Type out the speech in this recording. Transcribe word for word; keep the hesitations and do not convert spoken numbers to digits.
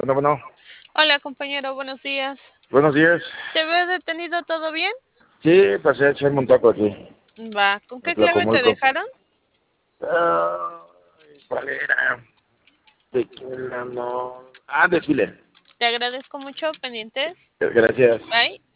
Bueno, bueno, Hola, compañero, buenos días. buenos días. ¿Te veo detenido? ¿Todo bien? Sí, pasé a echarme un taco aquí, Va, ¿con en qué clave te Tlacomulco. dejaron? Ay, ¿cuál era? Tequila, no. Ah, desfile. Te agradezco mucho, pendientes. Gracias. Bye.